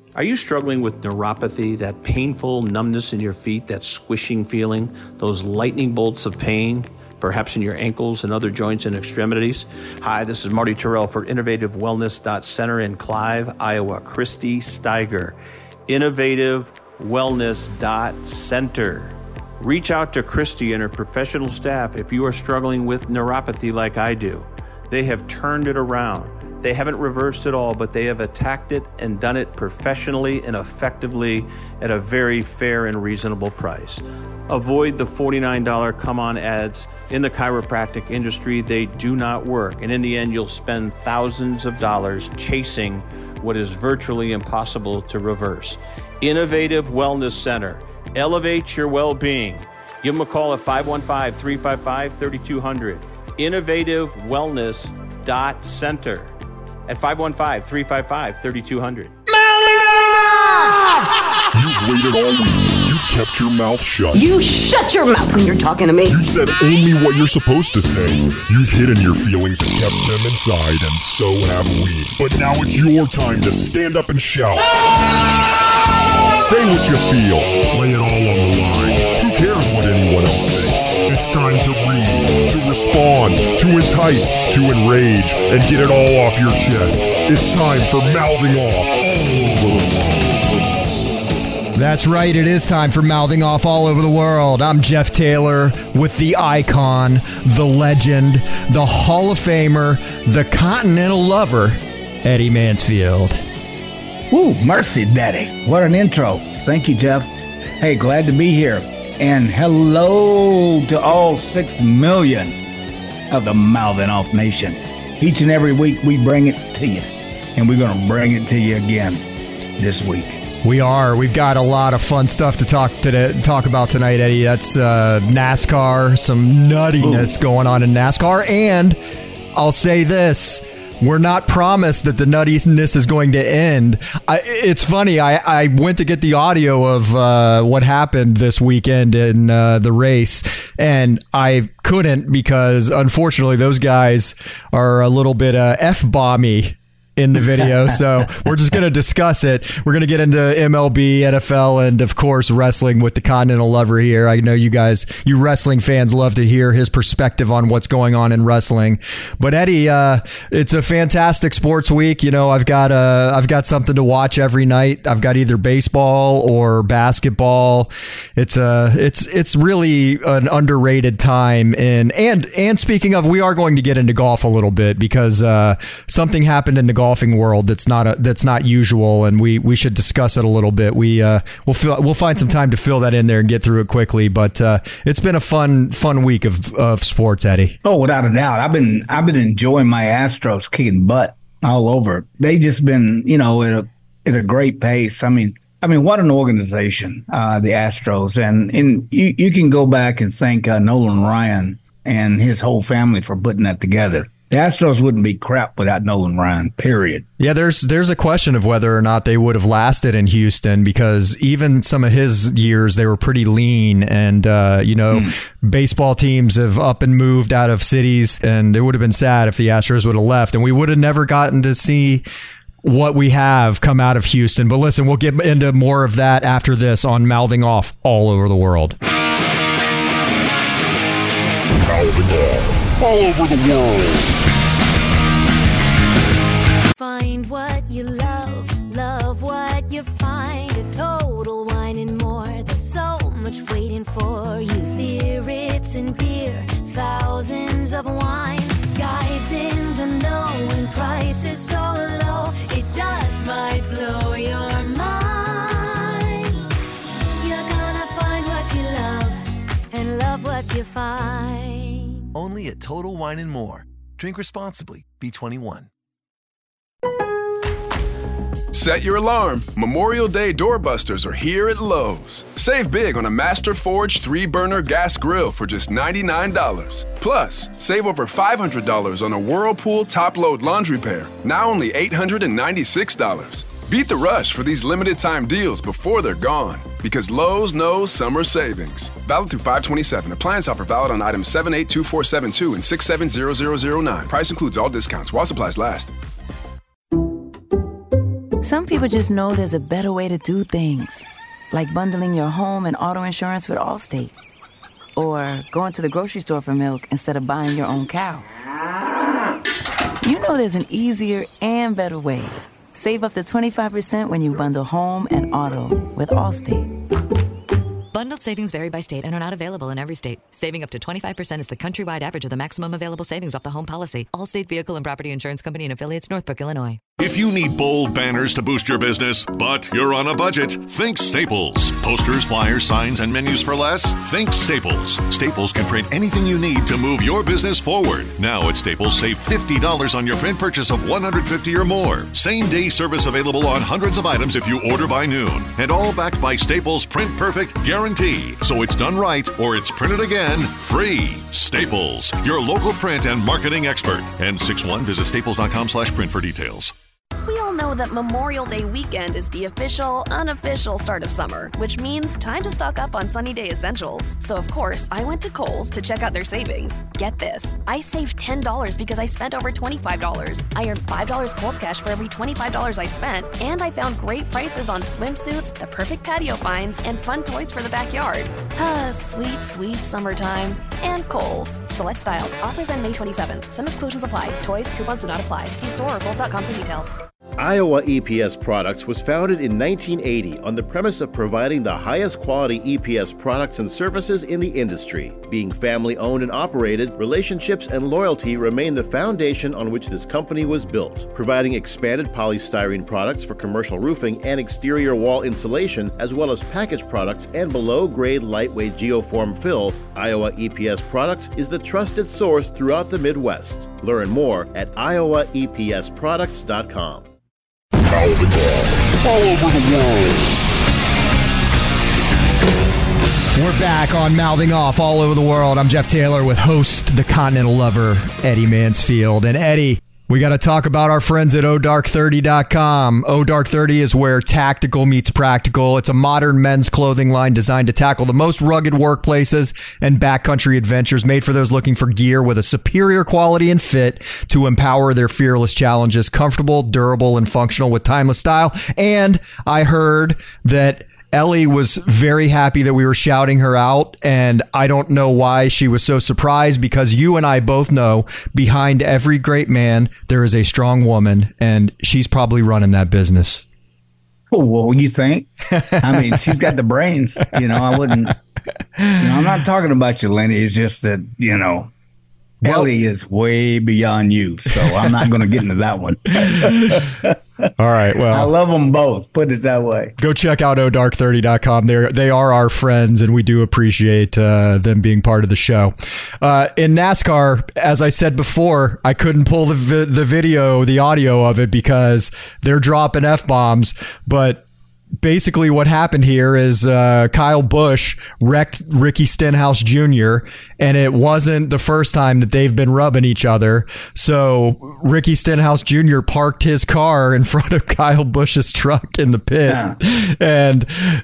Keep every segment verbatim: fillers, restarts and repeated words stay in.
Are you struggling with neuropathy, that painful numbness in your feet, that squishing feeling, those lightning bolts of pain, perhaps in your ankles and other joints and extremities? Hi, this is Marty Terrell for Innovative Wellness Center in Clive, Iowa. Christy Steiger, Innovative Wellness Center. Reach out to Christy and her professional staff if you are struggling with neuropathy like I do. They have turned it around. They haven't reversed it all, but they have attacked it and done it professionally and effectively at a very fair and reasonable price. Avoid the forty-nine dollars come-on ads in the chiropractic industry. They do not work. And in the end, you'll spend thousands of dollars chasing what is virtually impossible to reverse. Innovative Wellness Center. Elevate your well-being. Give them a call at five one five, three five five, three two zero zero. Innovative Wellness Center. At five one five, three five five, three two zero zero. You've waited all week. You've kept your mouth shut. You shut your mouth when you're talking to me. You said only what you're supposed to say. You've hidden your feelings and kept them inside, and so have we. But now it's your time to stand up and shout. Say what you feel. Lay it all on the line. Who cares what anyone else thinks? It's time to read, to respond, to entice, to enrage, and get it all off your chest. It's time for Mouthing Off all over the world. That's right, it is time for Mouthing Off all over the world. I'm Jeff Taylor with the icon, the legend, the Hall of Famer, the continental lover, Eddie Mansfield. Woo, mercy, Daddy. What an intro. Thank you, Jeff. Hey, glad to be here. And hello to all six million of the Mouthing Off Nation. Each and every week we bring it to you. And we're going to bring it to you again this week. We are. We've got a lot of fun stuff to talk to talk about tonight, Eddie. That's uh, NASCAR, some nuttiness Ooh. going on in NASCAR. And I'll say this. We're not promised that the nuttiness is going to end. I, it's funny. I, I went to get the audio of uh, what happened this weekend in uh, the race, and I couldn't because, unfortunately, those guys are a little bit uh, F-bomby in the video. So we're just going to discuss it. We're going to get into M L B, N F L, and of course, wrestling with the continental lover here. I know you guys, you wrestling fans love to hear his perspective on what's going on in wrestling. But Eddie, uh, it's a fantastic sports week. You know, I've got uh, I've got something to watch every night. I've got either baseball or basketball. It's a, it's, it's really an underrated time. In, and, and speaking of, we are going to get into golf a little bit because uh, something happened in the golf golfing world that's not a, that's not usual, and we we should discuss it a little bit. We uh we'll fill, we'll find some time to fill that in there and get through it quickly. But uh, it's been a fun fun week of of sports, Eddie. Oh, without a doubt, I've been I've been enjoying my Astros kicking butt all over. They just been you know at a at a great pace. I mean. I mean, what an organization, uh, the Astros, and and you you can go back and thank uh, Nolan Ryan and his whole family for putting that together. The Astros wouldn't be crap without Nolan Ryan, period. Yeah, there's there's a question of whether or not they would have lasted in Houston because even some of his years, they were pretty lean. And, uh, you know, mm. baseball teams have up and moved out of cities, and it would have been sad if the Astros would have left. And we would have never gotten to see what we have come out of Houston. But listen, we'll get into more of that after this on Mouthing Off all over the world. Mouthing Off all over the world. Find what you love, love what you find. A Total Wine and More. There's so much waiting for you. Spirits and beer, thousands of wines. Guides in the know and prices so low. It just might blow your mind. You're gonna find what you love and love what you find. Only at Total Wine and More. Drink responsibly. B twenty-one. Set your alarm. Memorial Day doorbusters are here at Lowe's. Save big on a Master Forge three burner gas grill for just ninety-nine dollars. Plus, save over five hundred dollars on a Whirlpool top-load laundry pair, now only eight hundred ninety-six dollars. Beat the rush for these limited-time deals before they're gone. Because Lowe's knows summer savings. Valid through five twenty-seven. Appliance offer valid on items seven eight two four seven two and six seven zero zero zero nine. Price includes all discounts while supplies last. Some people just know there's a better way to do things, like bundling your home and auto insurance with Allstate, or going to the grocery store for milk instead of buying your own cow. You know there's an easier and better way. Save up to twenty-five percent when you bundle home and auto with Allstate. Bundled savings vary by state and are not available in every state. Saving up to twenty-five percent is the countrywide average of the maximum available savings off the home policy. Allstate Vehicle and Property Insurance Company and Affiliates, Northbrook, Illinois. If you need bold banners to boost your business, but you're on a budget, think Staples. Posters, flyers, signs, and menus for less? Think Staples. Staples can print anything you need to move your business forward. Now at Staples, save fifty dollars on your print purchase of one hundred fifty dollars or more. Same-day service available on hundreds of items if you order by noon. And all backed by Staples' Print Perfect guarantee. So it's done right or it's printed again free. Staples, your local print and marketing expert. And six one, visit staples.com slash print for details. We all know that Memorial Day weekend is the official, unofficial start of summer, which means time to stock up on sunny day essentials. So, of course, I went to Kohl's to check out their savings. Get this, I saved ten dollars because I spent over twenty-five dollars. I earned five dollars Kohl's cash for every twenty-five dollars I spent, and I found great prices on swimsuits, the perfect patio finds, and fun toys for the backyard. Ah, sweet, sweet summertime. And Kohl's. Select styles. Offers end May twenty-seventh. Some exclusions apply. Toys, coupons do not apply. See store or kohls dot com for details. Iowa E P S Products was founded in nineteen eighty on the premise of providing the highest quality E P S products and services in the industry. Being family-owned and operated, relationships and loyalty remain the foundation on which this company was built. Providing expanded polystyrene products for commercial roofing and exterior wall insulation, as well as packaged products and below-grade lightweight geoform fill, Iowa E P S Products is the trusted source throughout the Midwest. Learn more at iowa e p s products dot com. Mouthing off all over the world. We're back on Mouthing Off all over the world. I'm Jeff Taylor with host, the Continental Lover, Eddie Mansfield. And Eddie, we got to talk about our friends at O Dark thirty dot com. O Dark thirty is where tactical meets practical. It's a modern men's clothing line designed to tackle the most rugged workplaces and backcountry adventures, made for those looking for gear with a superior quality and fit to empower their fearless challenges. Comfortable, durable, and functional with timeless style. And I heard that Ellie was very happy that we were shouting her out, and I don't know why she was so surprised, because you and I both know behind every great man there is a strong woman, and she's probably running that business. Oh, well, you think? I mean, she's got the brains. You know, I wouldn't. You know, I'm not talking about you, Lenny. It's just that, you know, well, Ellie is way beyond you, so I'm not going to get into that one. All right. Well, I love them both. Put it that way. Go check out O Dark thirty dot com. They're, they are our friends, and we do appreciate uh, them being part of the show. Uh, in NASCAR, as I said before, I couldn't pull the vi- the video, the audio of it, because they're dropping F-bombs, but basically what happened here is uh, Kyle Busch wrecked Ricky Stenhouse Junior, and it wasn't the first time that they've been rubbing each other. So Ricky Stenhouse Junior parked his car in front of Kyle Busch's truck in the pit. Yeah. And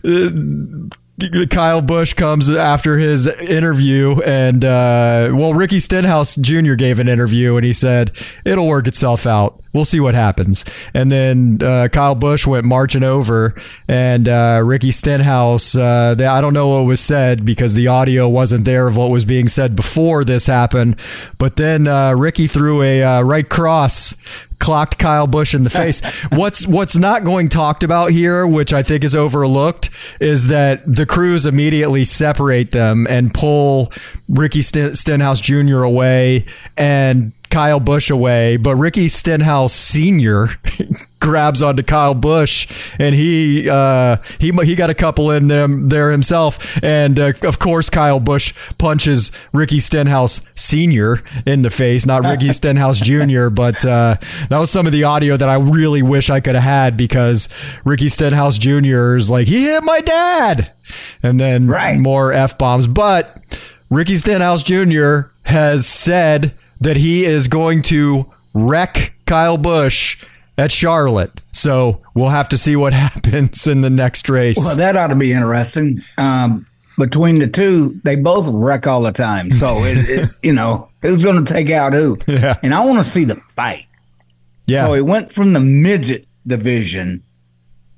uh, Kyle Busch comes after his interview, and uh, well, Ricky Stenhouse Junior gave an interview, and he said, it'll work itself out. We'll see what happens. And then uh, Kyle Busch went marching over, and uh, Ricky Stenhouse, uh, they, I don't know what was said because the audio wasn't there of what was being said before this happened, but then uh, Ricky threw a uh, right cross, clocked Kyle Busch in the face. What's what's not going talked about here, which I think is overlooked, is that the crews immediately separate them and pull Ricky Sten- Stenhouse Junior away and Kyle Busch away, but Ricky Stenhouse Senior grabs onto Kyle Busch, and he uh, he he got a couple in them there himself, and uh, of course Kyle Busch punches Ricky Stenhouse Senior in the face, not Ricky Stenhouse Junior But uh, that was some of the audio that I really wish I could have had, because Ricky Stenhouse Junior is like, he hit my dad, and then right. more F-bombs. But Ricky Stenhouse Junior has said that he is going to wreck Kyle Busch at Charlotte. So we'll have to see what happens in the next race. Well, that ought to be interesting. Um, between the two, they both wreck all the time. So, it, it, you know, who's going to take out who? Yeah. And I want to see the fight. Yeah. So it went from the midget division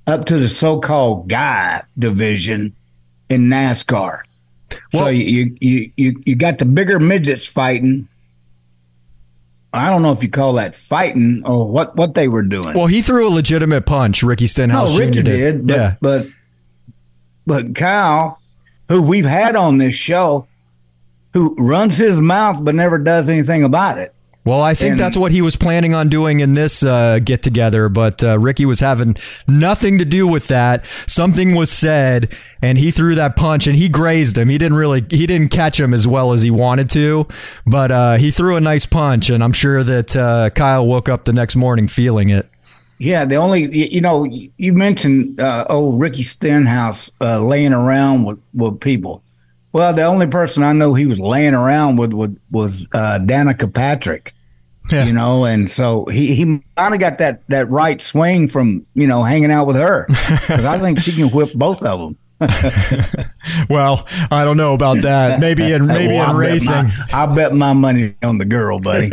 up to the so-called guy division in NASCAR. Well, so you, you you you got the bigger midgets fighting. I don't know if you call that fighting or what, what they were doing. Well, he threw a legitimate punch. Ricky Stenhouse no, Ricky Junior did. did but, yeah. but but Kyle, who we've had on this show, who runs his mouth but never does anything about it. Well, I think and, that's what he was planning on doing in this uh, get-together, but uh, Ricky was having nothing to do with that. Something was said, and he threw that punch, and he grazed him. He didn't really, he didn't catch him as well as he wanted to, but uh, he threw a nice punch, and I'm sure that uh, Kyle woke up the next morning feeling it. Yeah, the only, you know, you mentioned uh, old Ricky Stenhouse uh, laying around with, with people. Well, the only person I know he was laying around with, with was uh, Danica Patrick, yeah. you know, and so he, he might have got that, that right swing from, you know, hanging out with her. Because I think she can whip both of them. Well, I don't know about that. Maybe in maybe well, in racing. My, I bet my money on the girl, buddy.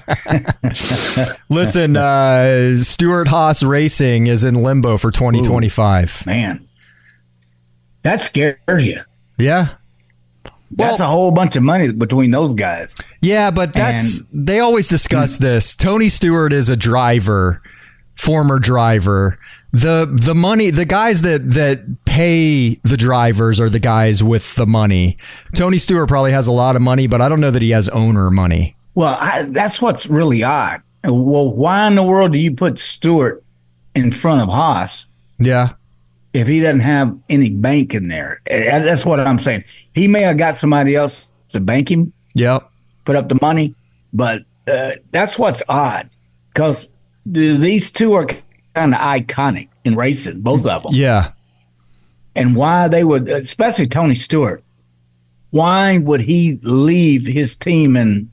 Listen, uh, Stewart Haas Racing is in limbo for twenty twenty-five. Ooh, man, that scares you. Yeah. That's well, a whole bunch of money between those guys. Yeah, but that's and, they always discuss this. Tony Stewart is a driver, former driver. The the money, the guys that that pay the drivers are the guys with the money. Tony Stewart probably has a lot of money, but I don't know that he has owner money. Well, I, that's what's really odd. Well, why in the world do you put Stewart in front of Haas? Yeah. If he doesn't have any bank in there. That's what I'm saying. He may have got somebody else to bank him. Yep. Put up the money. But uh, that's what's odd. Because these two are kind of iconic in racing, both of them. Yeah. And why they would, especially Tony Stewart, why would he leave his team in,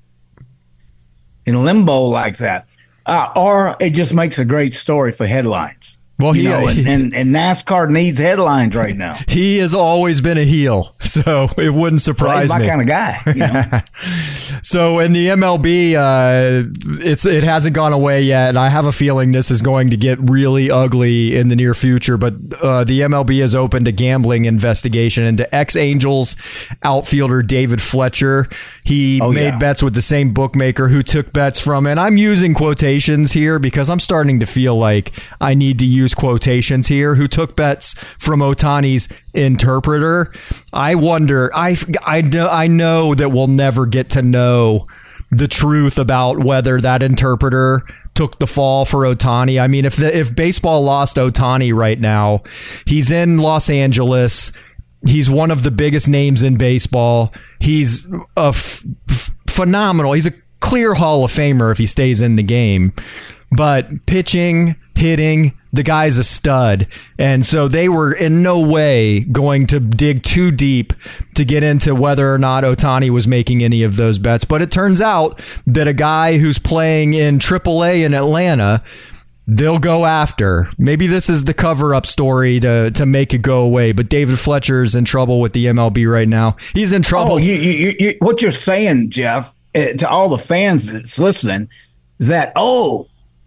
in limbo like that? Uh, or it just makes a great story for headlines. Well, he, you know, and, and, and NASCAR needs headlines right now. He has always been a heel, so it wouldn't surprise well, he's my me. kind of guy. You know? So in the M L B, uh, it's it hasn't gone away yet, and I have a feeling this is going to get really ugly in the near future. But uh, the M L B has opened a gambling investigation into ex-Angels outfielder David Fletcher. He oh, made yeah. bets with the same bookmaker who took bets from, and I'm using quotations here because I'm starting to feel like I need to use quotations here, who took bets from Ohtani's interpreter. I wonder, I, I, know, I know that we'll never get to know the truth about whether that interpreter took the fall for Ohtani. I mean, if the, if baseball lost Ohtani right now, he's in Los Angeles. He's one of the biggest names in baseball. He's a f- f- phenomenal. He's a clear Hall of Famer if he stays in the game. But pitching, hitting, the guy's a stud. And so they were in no way going to dig too deep to get into whether or not Ohtani was making any of those bets. But it turns out that a guy who's playing in triple A in Atlanta, they'll go after. Maybe this is the cover-up story to, to make it go away. But David Fletcher's in trouble with the M L B right now. He's in trouble. Oh, you, you, you, what you're saying, Jeff, uh, to all the fans that's listening, that, oh,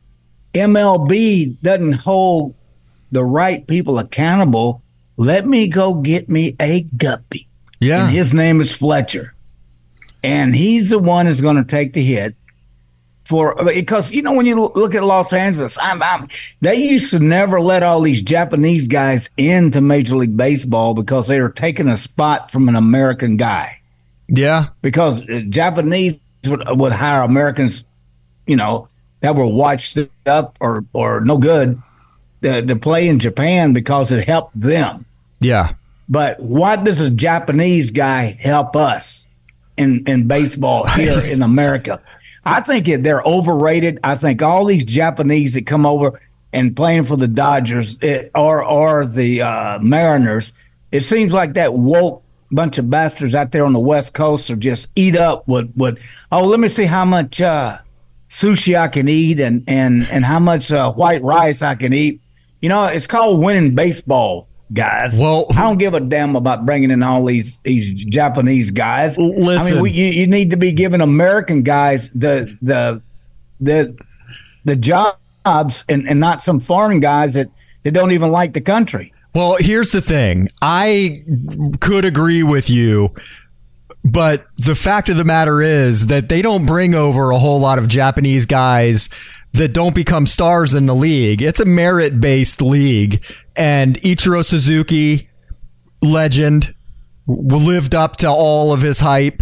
M L B doesn't hold the right people accountable. Let me go get me a guppy. Yeah. And his name is Fletcher. And he's the one who's going to take the hit for, because, you know, when you look at Los Angeles, I'm, I'm, they used to never let all these Japanese guys into Major League Baseball because they were taking a spot from an American guy. Yeah. Because Japanese would, would hire Americans, you know, that were watched up or or no good to, to play in Japan because it helped them. Yeah. But what does a Japanese guy help us in, in baseball here in America? I think it, they're overrated. I think all these Japanese that come over and playing for the Dodgers it, or, or the uh, Mariners, it seems like that woke bunch of bastards out there on the West Coast are just eat up with, with oh, let me see how much uh, – sushi I can eat and and and how much uh, white rice I can eat. You know, it's called winning baseball, guys. Well, I don't give a damn about bringing in all these these Japanese guys. Listen, I mean, we, you, you need to be giving American guys the the the the jobs and, and not some foreign guys that that don't even like the country. Well, here's the thing. I could agree with you, but the fact of the matter is that they don't bring over a whole lot of Japanese guys that don't become stars in the league. It's a merit-based league, and Ichiro Suzuki, legend, lived up to all of his hype.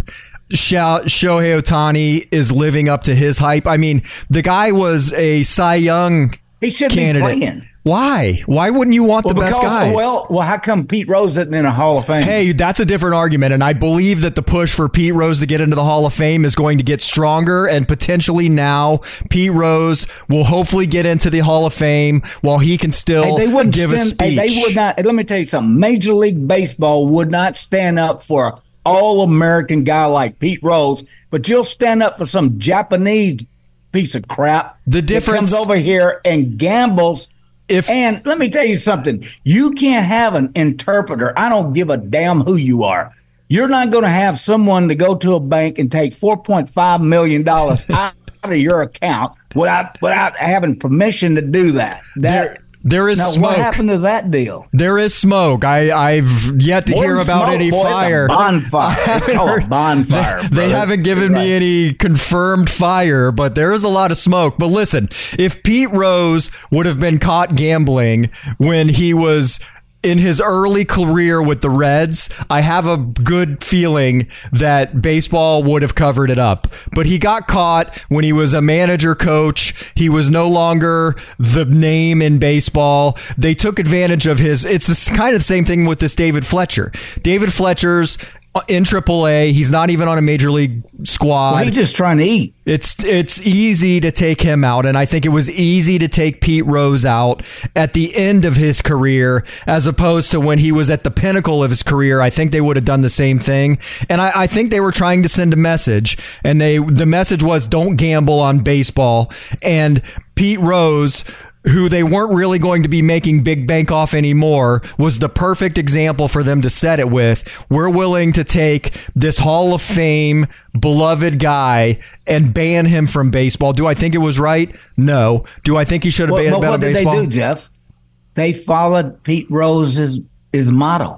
Shohei Ohtani is living up to his hype. I mean, the guy was a Cy Young he should candidate. Be playing. Why? Why wouldn't you want well, the because, best guys? Well, well, how come Pete Rose isn't in a Hall of Fame? Hey, that's a different argument, and I believe that the push for Pete Rose to get into the Hall of Fame is going to get stronger, and potentially now Pete Rose will hopefully get into the Hall of Fame while he can still hey, they wouldn't give stand, a speech. Hey, they would not. Let me tell you something. Major League Baseball would not stand up for an all-American guy like Pete Rose, but you'll stand up for some Japanese piece of crap the difference that comes over here and gambles. If, and let me tell you something. You can't have an interpreter. I don't give a damn who you are. You're not going to have someone to go to a bank and take four point five million dollars out of your account without without having permission to do that. That there, there is now, smoke. What happened to that deal? There is smoke. I, I've yet to More hear about smoke, any boy, fire. It's a bonfire. It's called a bonfire. They, they haven't given right. me any confirmed fire, but there is a lot of smoke. But listen, if Pete Rose would have been caught gambling when he was in his early career with the Reds, I have a good feeling that baseball would have covered it up. But he got caught when he was a manager coach. He was no longer the name in baseball. They took advantage of his. It's this kind of the same thing with this David Fletcher. David Fletcher's in triple A. He's not even on a major league squad. Well, he's just trying to eat. It's it's easy to take him out, and I think it was easy to take Pete Rose out at the end of his career as opposed to when he was at the pinnacle of his career. I think they would have done the same thing, and I, I think they were trying to send a message, and they the message was don't gamble on baseball, and Pete Rose, who they weren't really going to be making big bank off anymore, was the perfect example for them to set it with. We're willing to take this Hall of Fame beloved guy and ban him from baseball. Do I think it was right? No. Do I think he should have well, banned well, what baseball? What did they do, Jeff? They followed Pete Rose's his motto.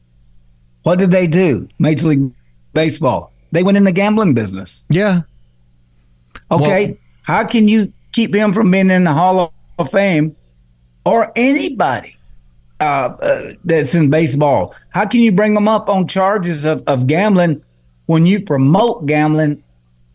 What did they do? Major League Baseball. They went in the gambling business. Yeah. Okay. Well, how can you keep him from being in the Hall of of Fame or anybody uh, uh, that's in baseball? How can you bring them up on charges of, of gambling when you promote gambling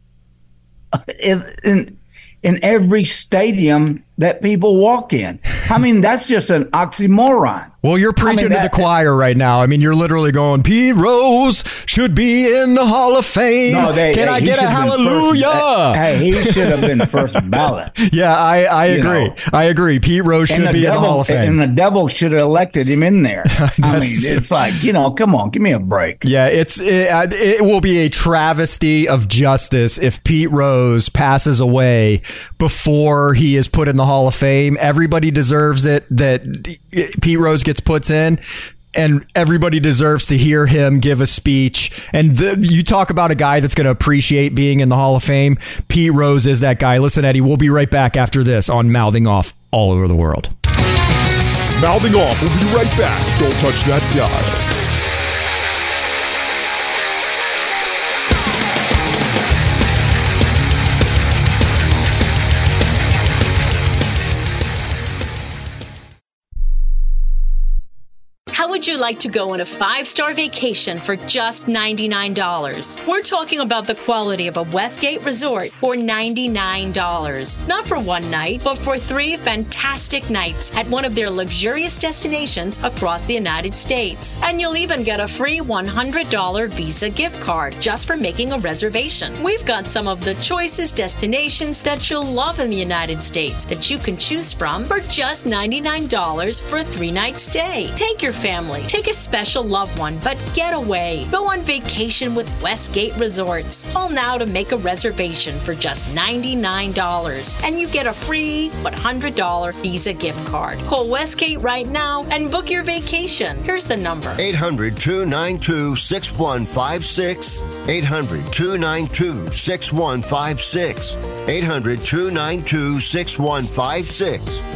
in, in in every stadium that people walk in? I mean, that's just an oxymoron. Well, you're preaching I mean, that, to the choir right now. I mean, you're literally going, Pete Rose should be in the Hall of Fame. No, they, Can they, I get a hallelujah? First, hey, he should have been first ballot. Yeah, I, I agree. Know. I agree. Pete Rose should be devil, in the Hall of Fame. And the devil should have elected him in there. I mean, it's like, you know, come on, give me a break. Yeah, it's it, it will be a travesty of justice if Pete Rose passes away before he is put in the Hall of Fame. Everybody deserves it that Pete Rose gets puts in, and everybody deserves to hear him give a speech. And the, you talk about a guy that's going to appreciate being in the Hall of Fame. Pete Rose is that guy. Listen, Eddie, we'll be right back after this on Mouthing Off all over the world. Mouthing Off, we'll be right back. Don't touch that dial. How would you like to go on a five-star vacation for just ninety-nine dollars? We're talking about the quality of a Westgate resort for ninety-nine dollars. Not for one night, but for three fantastic nights at one of their luxurious destinations across the United States. And you'll even get a free one hundred dollars Visa gift card just for making a reservation. We've got some of the choicest destinations that you'll love in the United States that you can choose from for just ninety-nine dollars for a three-night stay. Take your family. Take a special loved one, but get away. Go on vacation with Westgate Resorts. Call now to make a reservation for just ninety-nine dollars, and you get a free one hundred dollars Visa gift card. Call Westgate right now and book your vacation. Here's the number. eight hundred, two nine two, six one five six. eight hundred, two nine two, six one five six. eight hundred, two nine two, six one five six.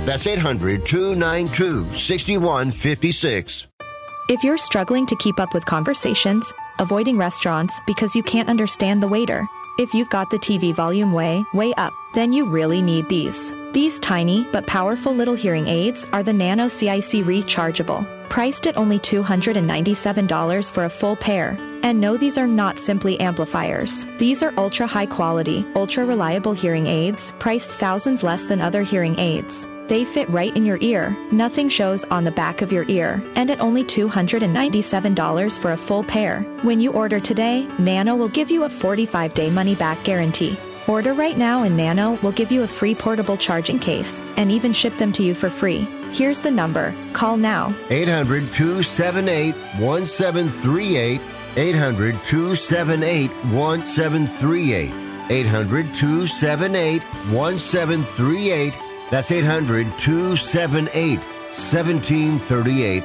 That's eight hundred, two nine two, six one five six. If you're struggling to keep up with conversations, avoiding restaurants because you can't understand the waiter, if you've got the T V volume way, way up, then you really need these. These tiny but powerful little hearing aids are the Nano C I C Rechargeable, priced at only two hundred ninety-seven dollars for a full pair. And no, these are not simply amplifiers. These are ultra high quality, ultra reliable hearing aids, priced thousands less than other hearing aids. They fit right in your ear, nothing shows on the back of your ear, and at only two hundred ninety-seven dollars for a full pair. When you order today, Nano will give you a forty-five day money-back guarantee. Order right now and Nano will give you a free portable charging case and even ship them to you for free. Here's the number. Call now. eight hundred, two seven eight, one seven three eight. eight hundred, two seven eight, one seven three eight. eight hundred, two seven eight, one seven three eight. That's eight hundred, two seven eight, one seven three eight.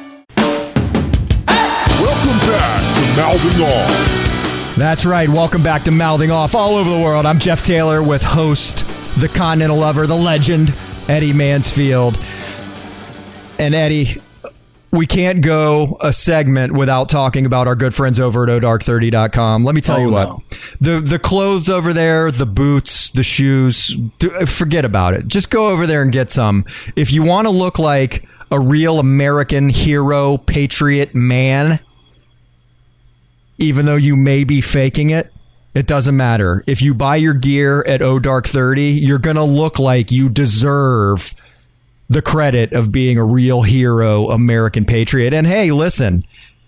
Welcome back to Mouthing Off. That's right. Welcome back to Mouthing Off all over the world. I'm Jeff Taylor with host, the Continental Lover, the legend, Eddie Mansfield. And Eddie, we can't go a segment without talking about our good friends over at O dark thirty dot com. Let me tell oh, you what. No. The the clothes over there, the boots, the shoes, forget about it. Just go over there and get some. If you want to look like a real American hero, patriot man, even though you may be faking it, it doesn't matter. If you buy your gear at O dark thirty, you're going to look like you deserve the credit of being a real hero, American patriot. And hey, listen,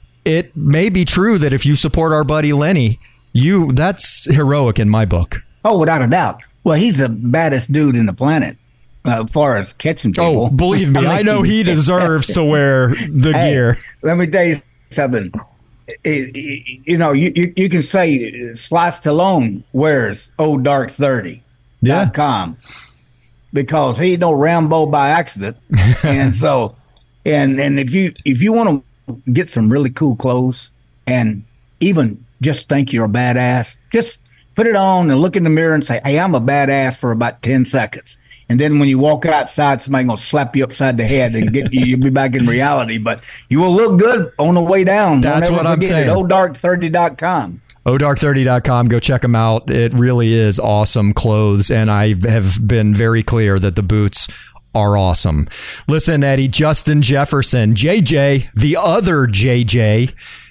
it may be true that if you support our buddy Lenny, you that's heroic in my book. Oh, without a doubt. Well, he's the baddest dude in the planet uh, as far as catching people. Oh, believe me, I, mean, I know he deserves to wear the hey, gear. Let me tell you something. It, it, you know, you, you, you can say Sly Stallone wears O dark thirty dot com. Yeah. Because he ain't no Rambo by accident. And so, and and if you if you want to get some really cool clothes and even just think you're a badass, just put it on and look in the mirror and say, hey, I'm a badass for about ten seconds. And then when you walk outside, somebody going to slap you upside the head and get you, you'll be back in reality. But you will look good on the way down. That's what I'm saying. O dark thirty dot com. O dark thirty dot com. Go check them out. It really is awesome clothes. And I have been very clear that the boots are awesome. Listen, Eddie, Justin Jefferson, J J, the other J J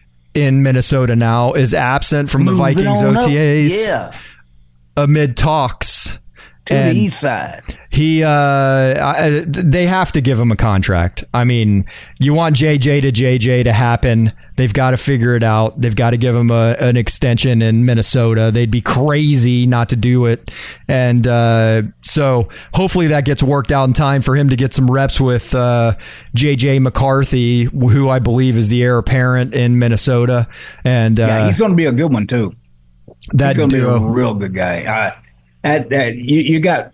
in Minnesota now, is absent from the Moving Vikings on O T As up. Yeah. amid talks. To and the east side. He, uh, I, they have to give him a contract. I mean, you want J J to J J to happen. They've got to figure it out. They've got to give him a, an extension in Minnesota. They'd be crazy not to do it. And uh, so hopefully that gets worked out in time for him to get some reps with uh, J J McCarthy, who I believe is the heir apparent in Minnesota. And uh, yeah, he's going to be a good one, too. That he's going to be a duo. real good guy. Uh, At, at, you, you got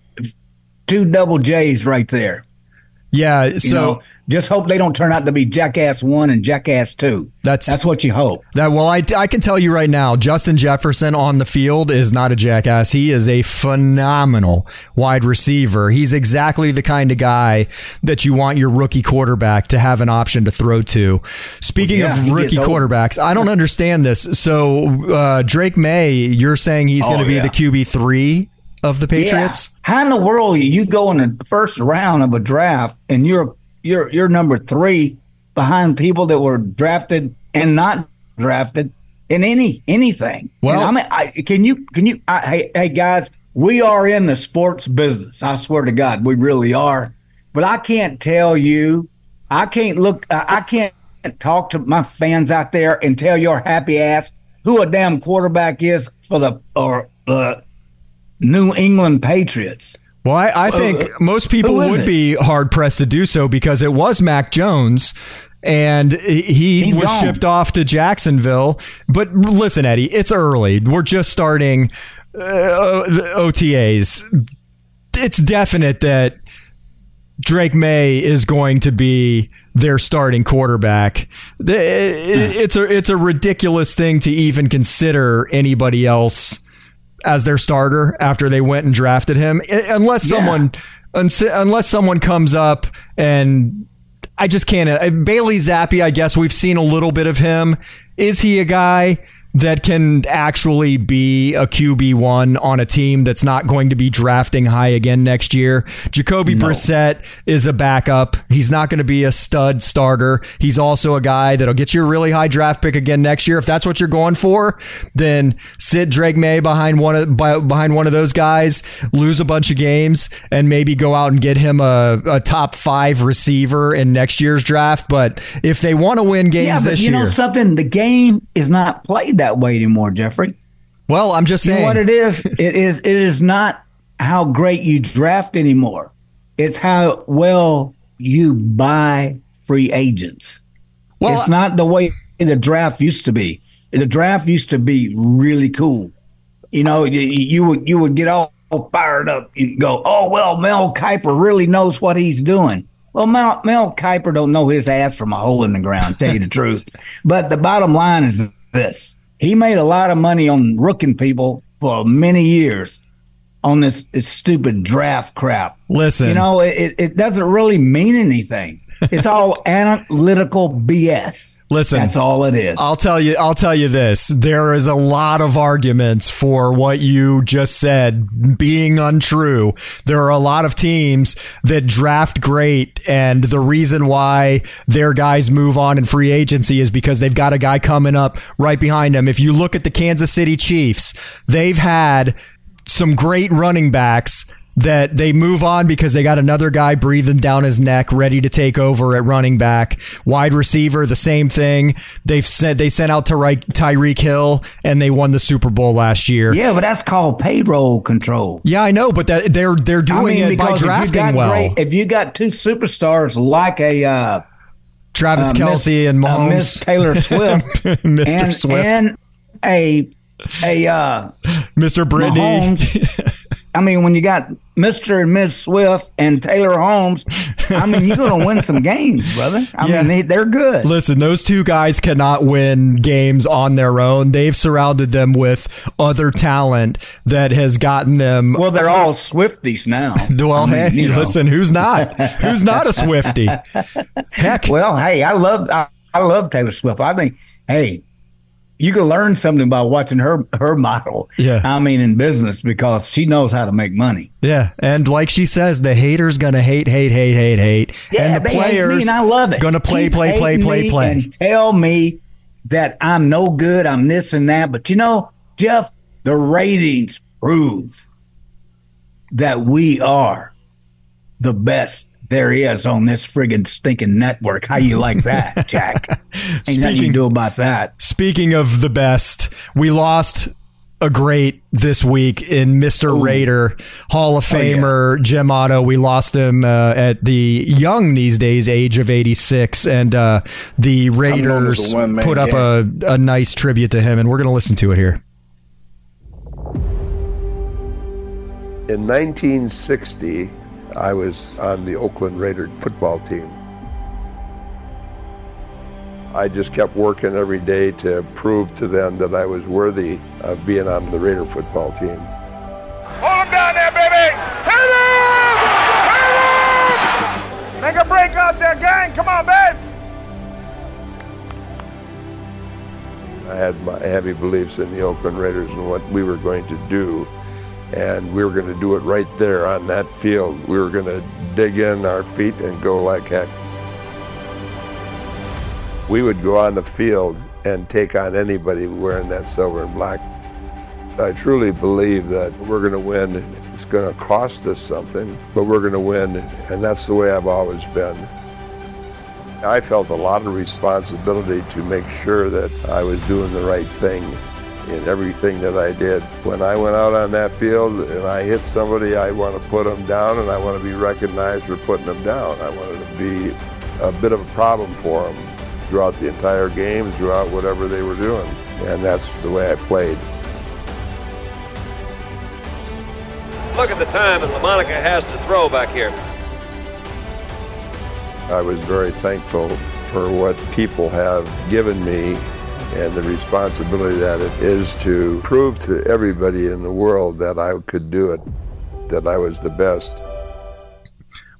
two double J's right there. Yeah, so you know, just hope they don't turn out to be Jackass One and Jackass Two. That's that's what you hope. That well, I I can tell you right now, Justin Jefferson on the field is not a jackass. He is a phenomenal wide receiver. He's exactly the kind of guy that you want your rookie quarterback to have an option to throw to. Speaking well, yeah, of rookie quarterbacks, I don't understand this. So uh, Drake May, you're saying he's oh, going to be yeah. the Q B three of the Patriots? Yeah. How in the world you go in the first round of a draft and you're you're you're number three behind people that were drafted and not drafted in any anything? Well, and I mean, I, can you can you? I, hey, hey guys, we are in the sports business. I swear to God, we really are. But I can't tell you, I can't look, I can't talk to my fans out there and tell your happy ass who a damn quarterback is for the or uh, New England Patriots. Well, I, I think uh, most people would it? be hard-pressed to do so because it was Mac Jones, and he He's was gone. shipped off to Jacksonville. But listen, Eddie, it's early. We're just starting uh, O T As. It's definite that Drake May is going to be their starting quarterback. It's a, it's a ridiculous thing to even consider anybody else as their starter after they went and drafted him, unless someone unless someone comes up and I just can't. Uh, Bailey Zappi, I guess we've seen a little bit of him. Is he a guy that can actually be a Q B one on a team that's not going to be drafting high again next year? Jacoby no. Brissett is a backup. He's not going to be a stud starter. He's also a guy that'll get you a really high draft pick again next year. If that's what you're going for, then sit Drake May behind one of behind one of those guys, lose a bunch of games, and maybe go out and get him a, a top five receiver in next year's draft. But if they want to win games yeah, but this you year, know something, the game is not played that that way anymore, Jeffrey. Well, I'm just saying. You know what it is? it is it is not how great you draft anymore. It's how well you buy free agents. Well, it's not the way the draft used to be. The draft used to be really cool. You know, you, you would you would get all fired up and go, "Oh well, Mel Kiper really knows what he's doing." Well, Mel, Mel Kiper don't know his ass from a hole in the ground, tell you the truth. But the bottom line is this. He made a lot of money on rooking people for many years on this, this stupid draft crap. Listen. You know, it, it doesn't really mean anything. It's all analytical B S. Listen, that's all it is. I'll tell you, I'll tell you this. There is a lot of arguments for what you just said being untrue. There are a lot of teams that draft great, and the reason why their guys move on in free agency is because they've got a guy coming up right behind them. If you look at the Kansas City Chiefs, they've had some great running backs that they move on because they got another guy breathing down his neck, ready to take over at running back. Wide receiver, the same thing. They've sent they sent out Ty- Tyreek Hill, and they won the Super Bowl last year. Yeah, but that's called payroll control. Yeah, I know, but that, they're they're doing I mean, it by drafting well. Great, if you got two superstars like a uh, Travis uh, Kelce Miss, and Mahomes, uh, Miss Taylor Swift, Mister and, Swift, and a a uh, Mister Brittany. Mahomes, I mean, when you got Mister and Miss Swift and Taylor Holmes, I mean, you're going to win some games, brother. I yeah. mean, they, they're good. Listen, those two guys cannot win games on their own. They've surrounded them with other talent that has gotten them. Well, they're all Swifties now. Well, I mean, hey, you know. Listen, who's not? Who's not a Swiftie? Heck. Well, hey, I love I, I love Taylor Swift. I think, hey, you can learn something by watching her her model. Yeah. I mean, in business, because she knows how to make money. Yeah. And like she says, the haters going to hate, hate, hate, hate, hate. Yeah, and the they players hate me and I love it. Going to play, Keep play, play, play, play. And tell me that I'm no good, I'm this and that. But you know, Jeff, the ratings prove that we are the best there is on this friggin' stinking network. How you like that, Jack? Ain't speaking, nothing you can do about that. Speaking of the best, we lost a great this week in Mister Ooh. Raider, Hall of Famer oh, yeah. Jim Otto. We lost him uh, at the young these days age of eighty-six, and uh, the Raiders put up a, a nice tribute to him, and we're going to listen to it here. In nineteen sixty, I was on the Oakland Raider football team. I just kept working every day to prove to them that I was worthy of being on the Raider football team. Hold him down there, baby! Hit him! Hit him! Make a break out there, gang! Come on, babe! I had my heavy beliefs in the Oakland Raiders and what we were going to do. And we were going to do it right there on that field. We were going to dig in our feet and go like heck. We would go on the field and take on anybody wearing that silver and black. I truly believe that we're going to win. It's going to cost us something, but we're going to win, and that's the way I've always been. I felt a lot of responsibility to make sure that I was doing the right thing in everything that I did. When I went out on that field and I hit somebody, I want to put them down, and I want to be recognized for putting them down. I wanted to be a bit of a problem for them throughout the entire game, throughout whatever they were doing. And that's the way I played. Look at the time that LaMonica has to throw back here. I was very thankful for what people have given me and the responsibility that it is to prove to everybody in the world that I could do it, that I was the best.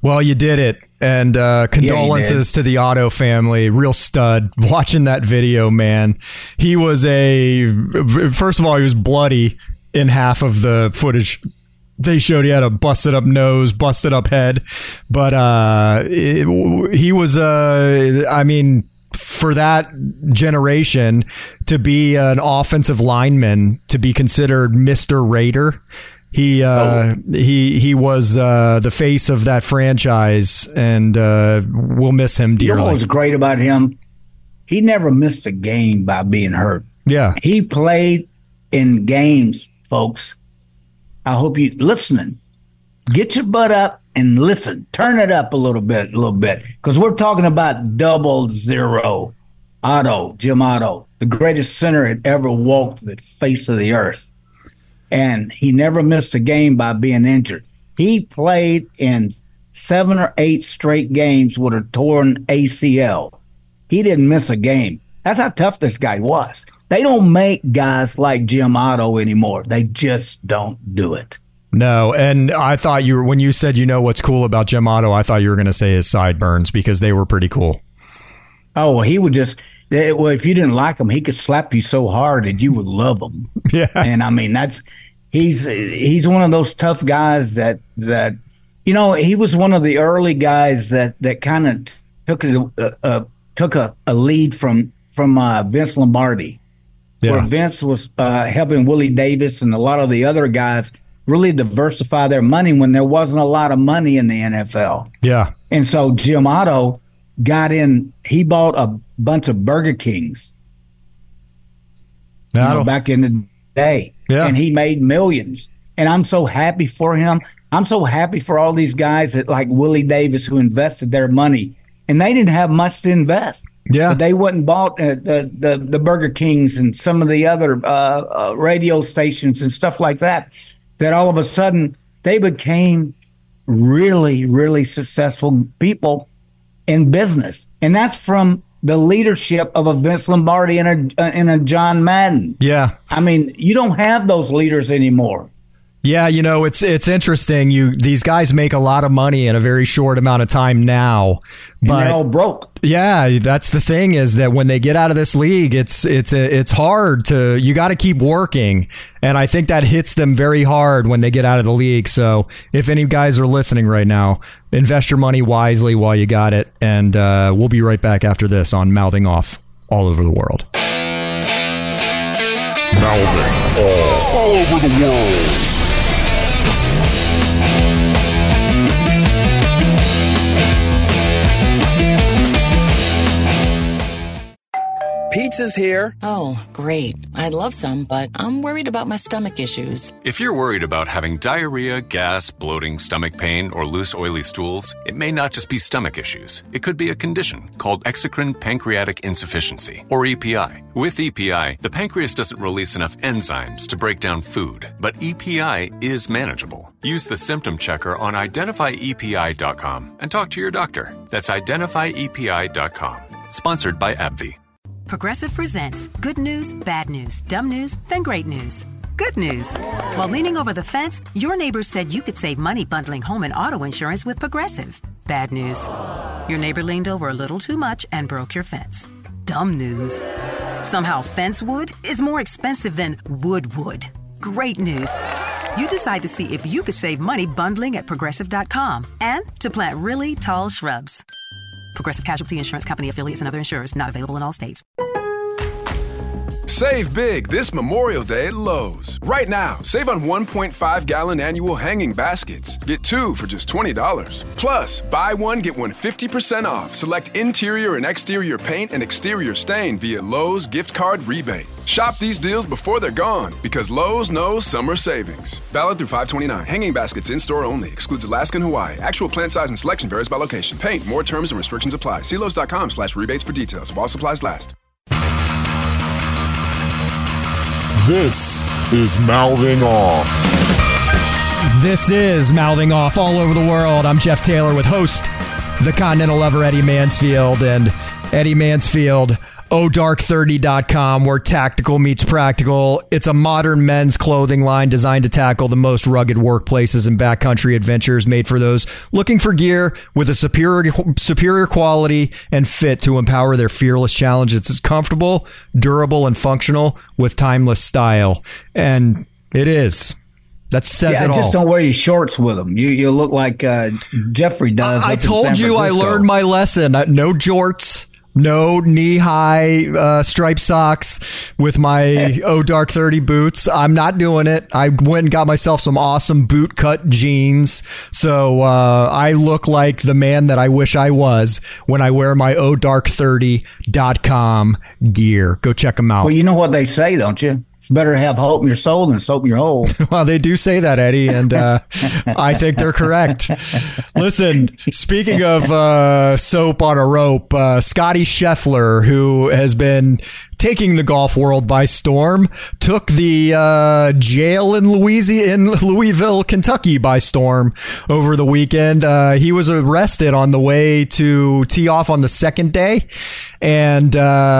Well, you did it. And uh, condolences yeah, to the Otto family. Real stud. Watching that video, man. He was a... First of all, he was bloody in half of the footage they showed. He had a busted up nose, busted up head. But uh, it, he was... Uh, I mean... For that generation to be an offensive lineman, to be considered Mister Raider, he uh, oh. he he was uh, the face of that franchise, and uh, we'll miss him dearly. You know what was great about him? He never missed a game by being hurt. Yeah, he played in games, folks. I hope you listening. Get your butt up and listen. Turn it up a little bit, a little bit, because we're talking about double zero. Otto, Jim Otto, the greatest center had ever walked the face of the earth. And he never missed a game by being injured. He played in seven or eight straight games with a torn A C L. He didn't miss a game. That's how tough this guy was. They don't make guys like Jim Otto anymore. They just don't do it. No, and I thought you were, when you said you know what's cool about Jim Otto, I thought you were going to say his sideburns, because they were pretty cool. Oh, well, he would just, well, if you didn't like him, he could slap you so hard that you would love him. Yeah. And I mean, that's, he's, he's one of those tough guys that, that, you know, he was one of the early guys that, that kind of took a, uh, took a, a lead from, from uh, Vince Lombardi, yeah. where Vince was uh, helping Willie Davis and a lot of the other guys really diversify their money when there wasn't a lot of money in the N F L. Yeah. And so Jim Otto got in, he bought a bunch of Burger Kings you know, back in the day. Yeah. And he made millions. And I'm so happy for him. I'm so happy for all these guys that like Willie Davis who invested their money. And they didn't have much to invest. Yeah. But they went and bought uh, the, the, the Burger Kings and some of the other uh, uh, radio stations and stuff like that. That all of a sudden they became really, really successful people in business. And that's from the leadership of a Vince Lombardi and a, and a John Madden. Yeah. I mean, you don't have those leaders anymore. Yeah, you know, it's it's interesting. You these guys make a lot of money in a very short amount of time now, but and they're all broke. Yeah, that's the thing, is that when they get out of this league, it's it's it's hard to, you got to keep working, and I think that hits them very hard when they get out of the league. So if any guys are listening right now, invest your money wisely while you got it, and uh, we'll be right back after this on Mouthing Off All Over the World. Mouthing Off All Over the World. Pizza's here. Oh, great. I'd love some, but I'm worried about my stomach issues. If you're worried about having diarrhea, gas, bloating, stomach pain, or loose, oily stools, it may not just be stomach issues. It could be a condition called exocrine pancreatic insufficiency, or E P I. With E P I, the pancreas doesn't release enough enzymes to break down food, but E P I is manageable. Use the symptom checker on identify E P I dot com and talk to your doctor. That's identify E P I dot com. Sponsored by AbbVie. Progressive presents good news, bad news, dumb news, then great news. Good news. While leaning over the fence, your neighbors said you could save money bundling home and auto insurance with Progressive. Bad news. Your neighbor leaned over a little too much and broke your fence. Dumb news. Somehow fence wood is more expensive than wood wood. Great news. You decide to see if you could save money bundling at Progressive dot com and to plant really tall shrubs. Progressive Casualty Insurance Company affiliates and other insurers, not available in all states. Save big this Memorial Day at Lowe's. Right now, save on one point five gallon annual hanging baskets. Get two for just twenty dollars. Plus, buy one, get one fifty percent off. Select interior and exterior paint and exterior stain via Lowe's gift card rebate. Shop these deals before they're gone, because Lowe's knows summer savings. Valid through five twenty-nine. Hanging baskets in-store only. Excludes Alaska and Hawaii. Actual plant size and selection varies by location. Paint. More terms and restrictions apply. See Lowe's dot com slash rebates for details. While supplies last. This is Mouthing Off. This is Mouthing Off All Over the World. I'm Jeff Taylor with host, the Continental Lover, Eddie Mansfield. And Eddie Mansfield oh dark thirty dot com, where tactical meets practical. It's a modern men's clothing line designed to tackle the most rugged workplaces and backcountry adventures, made for those looking for gear with a superior superior quality and fit to empower their fearless challenge. It's comfortable, durable, and functional with timeless style. And it is. That says yeah, it all. Just don't wear your shorts with them. You you look like uh, Jeffrey does. I, I told you I learned my lesson. No jorts. No knee-high uh, striped socks with my Oh Dark thirty boots. I'm not doing it. I went and got myself some awesome boot-cut jeans. So uh, I look like the man that I wish I was when I wear my oh dark thirty dot com gear. Go check them out. Well, you know what they say, don't you? It's better to have hope in your soul than soap in your hole. Well, they do say that, Eddie, and uh, I think they're correct. Listen, speaking of uh, soap on a rope, uh, Scotty Scheffler, who has been taking the golf world by storm, took the uh, jail in Louisiana, in Louisville, Kentucky by storm over the weekend. Uh, he was arrested on the way to tee off on the second day, and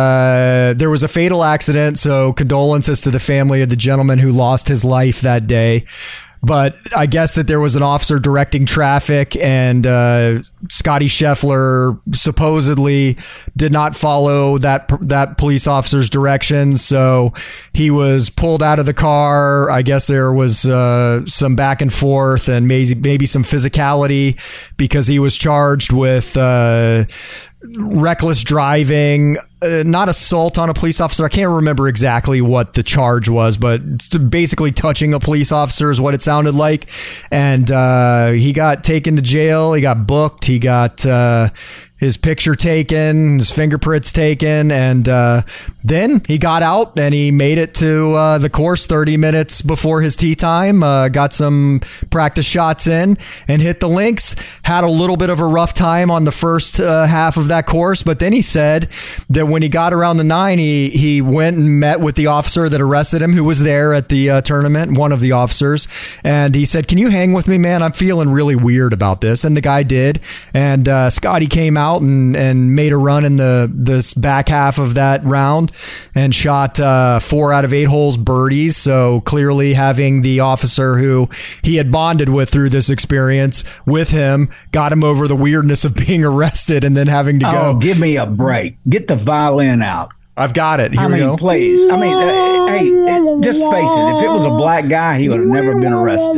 uh, there was a fatal accident. So condolences to the family of the gentleman who lost his life that day. But I guess that there was an officer directing traffic, and uh, Scotty Scheffler supposedly did not follow that that police officer's directions. So he was pulled out of the car. I guess there was uh, some back and forth and maybe maybe some physicality, because he was charged with uh, reckless driving, uh, not assault on a police officer. I can't remember exactly what the charge was, but basically touching a police officer is what it sounded like. And uh, he got taken to jail. He got booked. He got uh, his picture taken, his fingerprints taken, and uh, then he got out and he made it to uh, the course thirty minutes before his tee time, uh, got some practice shots in and hit the links. Had a little bit of a rough time on the first uh, half of that course, but then he said that when he got around the nine, he, he went and met with the officer that arrested him, who was there at the uh, tournament, one of the officers, and he said, "Can you hang with me, man? I'm feeling really weird about this." And the guy did, and uh, Scotty came out and, and made a run in the this back half of that round and shot uh, four out of eight holes birdies. So clearly having the officer who he had bonded with through this experience with him got him over the weirdness of being arrested and then having to go. Oh, give me a break. Get the violin out. I've got it. Here I we mean, go. please. I mean, uh, hey, uh, just face it. If it was a black guy, he would have never been arrested.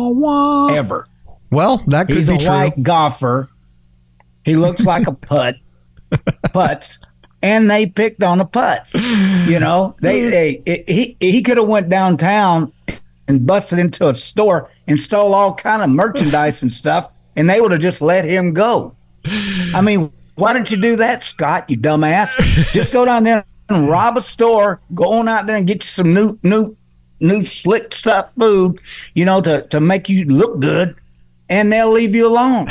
Ever. Well, that could He's be a true. white golfer. He looks like a putt. Putts. And they picked on the putts. You know, they, they it, he he could have went downtown and busted into a store and stole all kind of merchandise and stuff, and they would have just let him go. I mean, why didn't you do that, Scott, you dumbass? Just go down there and rob a store, go on out there and get you some new, new, new slick stuff food, you know, to, to make you look good, and they'll leave you alone.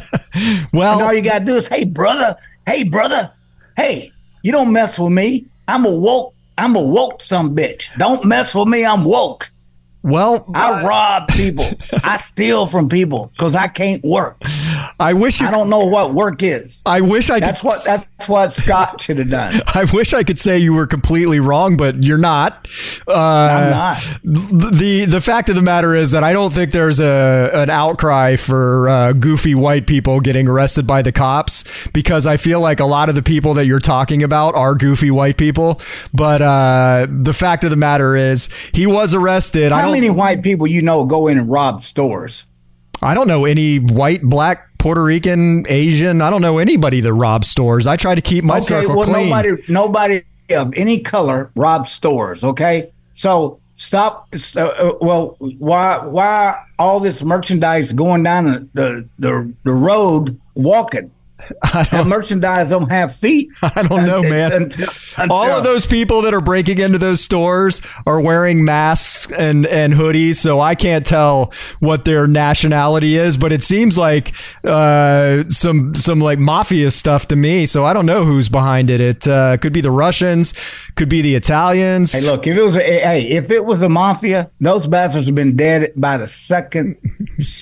Well, and all you got to do is, hey, brother, hey, brother, hey, you don't mess with me. I'm a woke, I'm a woke some bitch. Don't mess with me, I'm woke. Well, I rob people. I steal from people because I can't work. I wish you, I don't know what work is. I wish I that's could. What that's what Scott should have done. I wish I could say you were completely wrong, but you're not. Uh, I'm not. The the fact of the matter is that I don't think there's a an outcry for uh, goofy white people getting arrested by the cops, because I feel like a lot of the people that you're talking about are goofy white people. But uh, the fact of the matter is, he was arrested. How I don't, many white people you know go in and rob stores? I don't know any white, black, Puerto Rican, Asian. I don't know anybody that robs stores. I try to keep my okay, circle well, clean. Nobody, nobody of any color robs stores. Okay, so stop. Uh, well, why, why all this merchandise going down the the, the, the road walking? That merchandise don't have feet. I don't know, man. Until, until, All of those people that are breaking into those stores are wearing masks and, and hoodies, so I can't tell what their nationality is, but it seems like uh, some some like mafia stuff to me, so I don't know who's behind it. It uh, could be the Russians, could be the Italians. Hey, look, if it was a, hey, if it was the mafia, those bastards have been dead by the second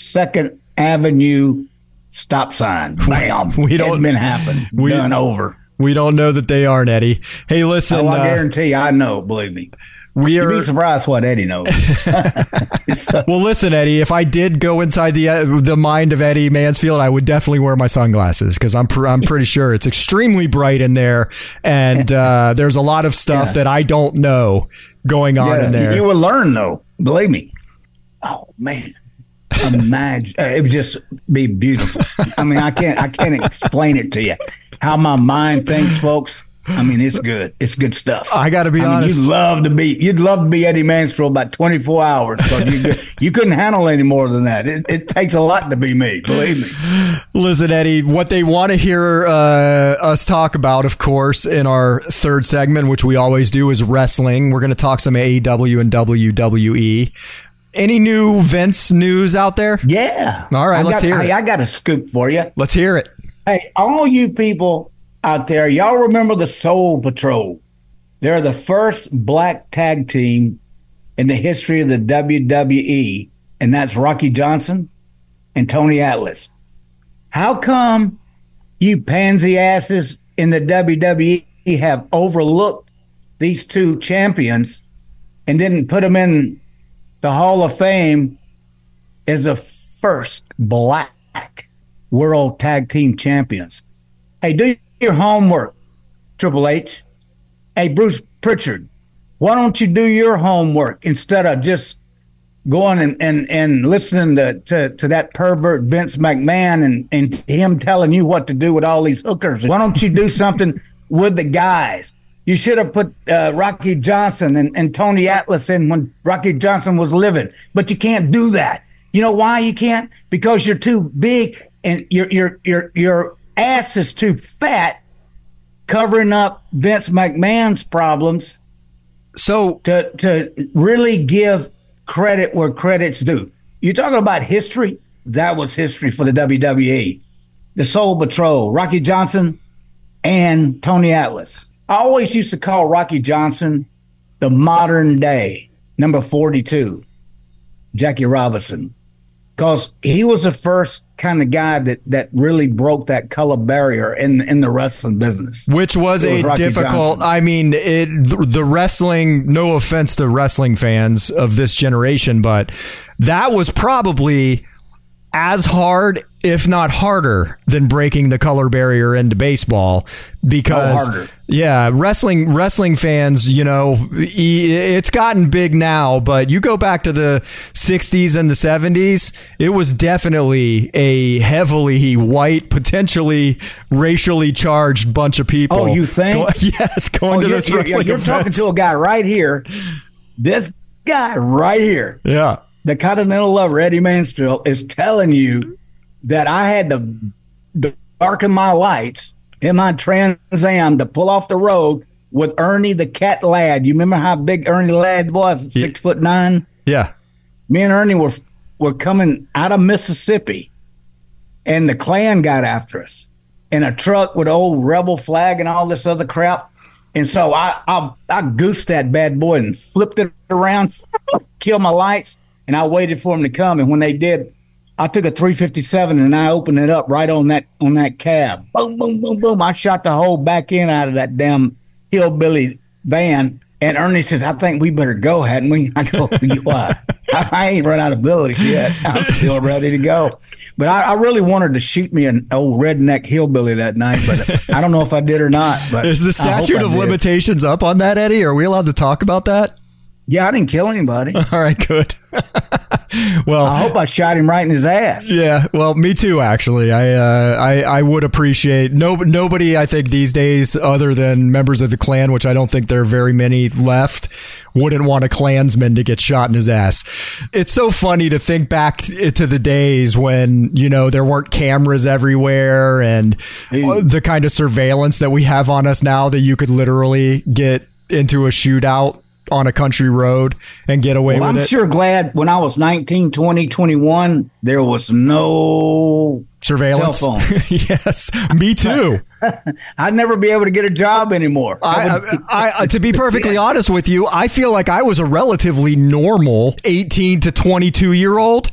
Second Avenue stop sign. Bam. We don't been happened. We, Done over. We don't know that they aren't, Eddie. Hey, listen. Oh, I uh, guarantee I know, believe me. We are. You'd be surprised what Eddie knows. Well, listen, Eddie, if I did go inside the uh, the mind of Eddie Mansfield, I would definitely wear my sunglasses because I'm pr- I'm pretty sure it's extremely bright in there, and uh, there's a lot of stuff yeah. that I don't know going on yeah, in there. You will learn, though. Believe me. Oh man, imagine it would just be beautiful. I mean, I can't I can't explain it to you how my mind thinks, folks. I mean, it's good. It's good stuff. I got to be I honest. Mean, you'd love to be. You'd love to be Eddie Mansfield about twenty-four hours. But you, you couldn't handle any more than that. It, it takes a lot to be me. Believe me. Listen, Eddie. What they want to hear uh, us talk about, of course, in our third segment, which we always do, is wrestling. We're going to talk some A E W and W W E. Any new Vince news out there? Yeah. All right. I let's got, hear hey, it. I got a scoop for you. Let's hear it. Hey, all you people out there, y'all remember the Soul Patrol? They're the first black tag team in the history of the W W E, and that's Rocky Johnson and Tony Atlas. How come you pansy asses in the W W E have overlooked these two champions and didn't put them in the Hall of Fame as the first black world tag team champions? Hey, do your homework, Triple H. Hey, Bruce Pritchard, why don't you do your homework instead of just going and, and, and listening to, to, to that pervert Vince McMahon and, and him telling you what to do with all these hookers? Why don't you do something with the guys? You should have put uh, Rocky Johnson and, and Tony Atlas in when Rocky Johnson was living, but you can't do that. You know why you can't? Because you're too big and your your your your ass is too fat, covering up Vince McMahon's problems. So to to really give credit where credit's due. You're talking about history? That was history for the W W E. The Soul Patrol, Rocky Johnson and Tony Atlas. I always used to call Rocky Johnson the modern day number forty-two, Jackie Robinson, because he was the first kind of guy that, that really broke that color barrier in in the wrestling business. Which was It a was Rocky difficult, Johnson. I mean, it the wrestling, no offense to wrestling fans of this generation, but that was probably as hard, if not harder, than breaking the color barrier into baseball. Because, Oh, harder. yeah, wrestling wrestling fans, you know, e- it's gotten big now, but you go back to the sixties and the seventies, it was definitely a heavily white, potentially racially charged bunch of people. Oh, you think? Go- yes, going Oh, to you're, this you're- wrestling you're talking events. to a guy right here. This guy right here. Yeah. The Continental Lover, Eddie Mansfield, is telling you that I had to darken my lights in my Trans Am to pull off the road with Ernie the Cat Ladd. You remember how big Ernie Ladd was? Six foot nine? Yeah. Me and Ernie were were coming out of Mississippi, and the Klan got after us in a truck with an old rebel flag and all this other crap. And so I I, I goosed that bad boy and flipped it around, killed my lights, and I waited for them to come. And when they did, I took a three fifty-seven and I opened it up right on that on that cab. Boom, boom, boom, boom. I shot the whole back end out of that damn hillbilly van. And Ernie says, I think we better go, hadn't we? I go, why? I, I ain't run out of bullets yet. I'm still ready to go. But I, I really wanted to shoot me an old redneck hillbilly that night, but I don't know if I did or not. But Is the I hope statute I of did. limitations up on that, Eddie? Are we allowed to talk about that? Yeah, I didn't kill anybody. All right, good. Well, I hope I shot him right in his ass. Yeah, well, me too. Actually, I uh, I I would appreciate no nobody. I think these days, other than members of the Klan, which I don't think there are very many left, wouldn't want a Klansman to get shot in his ass. It's so funny to think back to the days when, you know, there weren't cameras everywhere and the kind of surveillance that we have on us now that you could literally get into a shootout on a country road and get away Well, with I'm it. sure glad when I was nineteen, twenty, twenty-one, there was no Surveillance. cell phone. Yes, me too. I'd never be able to get a job anymore. I, I, I, to be perfectly honest with you, I feel like I was a relatively normal eighteen to twenty-two year old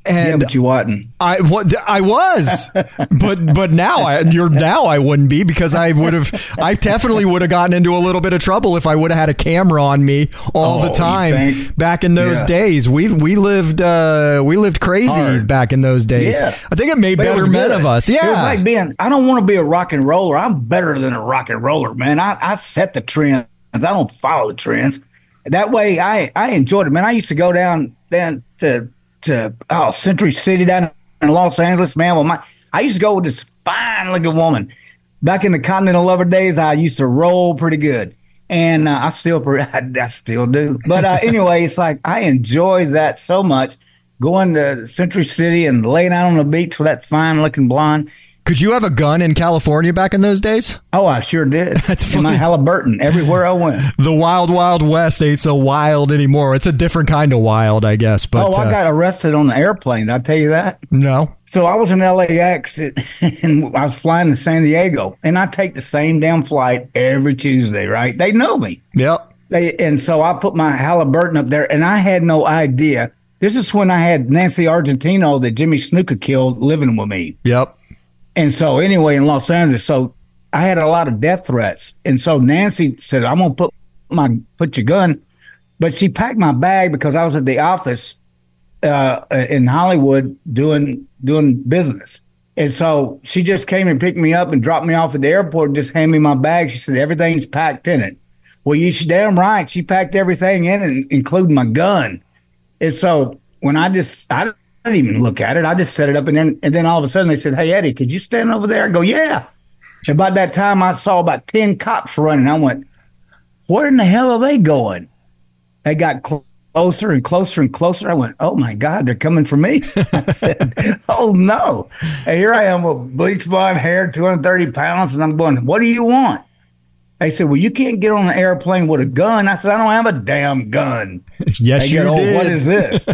And yeah, but you wasn't. I what I was, but but now I you're now I wouldn't be because I would have I definitely would have gotten into a little bit of trouble if I would have had a camera on me all oh, the time back in those yeah. days. We we lived uh, we lived crazy Hard. back in those days. Yeah. I think it made but better it men of us. Yeah, it was like being. I don't want to be a rock and roller. I'm better than a rock and roller, man. I, I set the trends. I don't follow the trends. That way, I I enjoyed it, man. I used to go down then to. to oh Century City down in Los Angeles, man. Well, my I used to go with this fine looking woman. Back in the Continental Lover days, I used to roll pretty good, and uh, I still I, I still do. But uh, anyway, it's like I enjoy that so much. Going to Century City and laying out on the beach with that fine looking blonde. Could you have a gun in California back in those days? Oh, I sure did. That's funny. In my Halliburton, everywhere I went. The wild, wild west ain't so wild anymore. It's a different kind of wild, I guess. But oh, I uh, got arrested on the airplane. Did I tell you that? No. So I was in L A X and I was flying to San Diego, and I take the same damn flight every Tuesday, right? They know me. Yep. They, and so I put my Halliburton up there, and I had no idea. This is when I had Nancy Argentino that Jimmy Snuka killed living with me. Yep. And so anyway, in Los Angeles, so I had a lot of death threats. And so Nancy said, I'm going to put my put your gun. But she packed my bag because I was at the office uh, in Hollywood doing doing business. And so she just came and picked me up and dropped me off at the airport and just handed me my bag. She said, everything's packed in it. Well, you should damn right. She packed everything in it, including my gun. And so when I just, I I didn't even look at it. I just set it up, and then and then all of a sudden they said, "Hey, Eddie, could you stand over there?" I go, "Yeah." And about that time, I saw about ten cops running. I went, "Where in the hell are they going?" They got cl- closer and closer and closer. I went, "Oh my God, they're coming for me!" I said, "Oh no!" And here I am with bleach blonde hair, two hundred thirty pounds, and I'm going, "What do you want?" They said, "Well, you can't get on an airplane with a gun." I said, "I don't have a damn gun." Yes, they you get, oh, did. What is this?